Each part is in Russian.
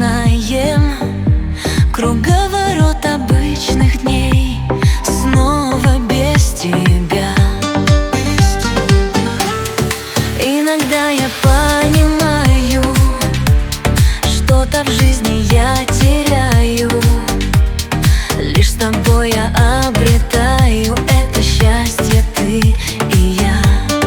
знаем круговорот обычных дней, снова без тебя. Иногда я понимаю, что-то в жизни я теряю, лишь с тобой я обретаю это счастье, ты и я.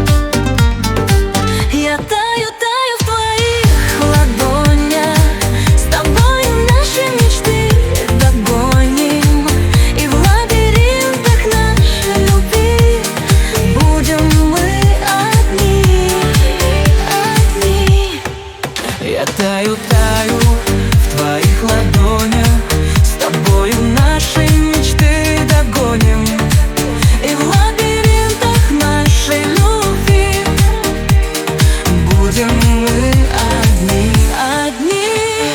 Я таю, таю в твоих ладонях, с тобой наши мечты догоним, и в лабиринтах нашей любви будем мы одни, одни. Я таю, таю в твоих ладонях, с тобою наши мечты догоним, и в лабиринтах нашей любви будем мы одни, одни.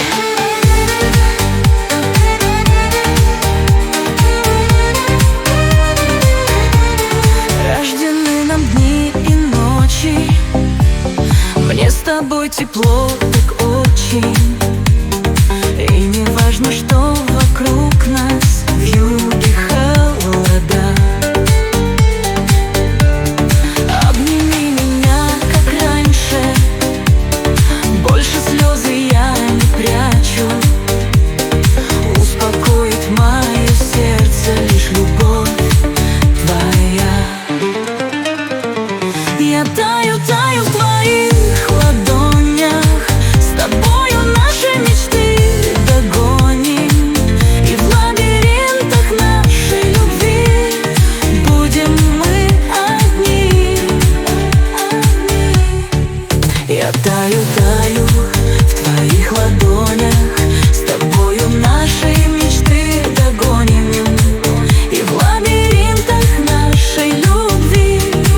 Рождены нам дни и ночи, мне с тобой тепло так очень. И не важно, что вокруг нас вьюги, холода. Обними меня, как раньше, больше слезы я не прячу. Успокоит мое сердце лишь любовь твоя. Я таю, таю в твоих ладонях, с тобою наши мечты догоним, и в лабиринтах нашей любви будем мы одни, одни. Я таю, таю в твоих ладонях, с тобою наши мечты догоним, и в лабиринтах нашей любви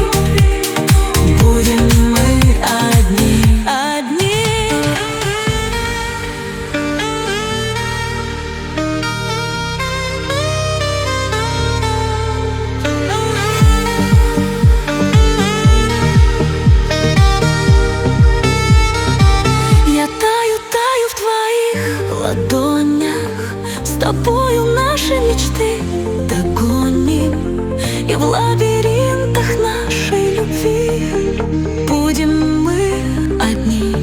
будем мы одни, одни. Я таю, таю в твоих ладонях, с тобою наши мечты догоним, и в лабиринтах нашей любви будем мы одни.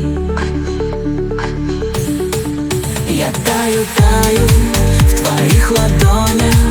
Я таю, таю в твоих ладонях,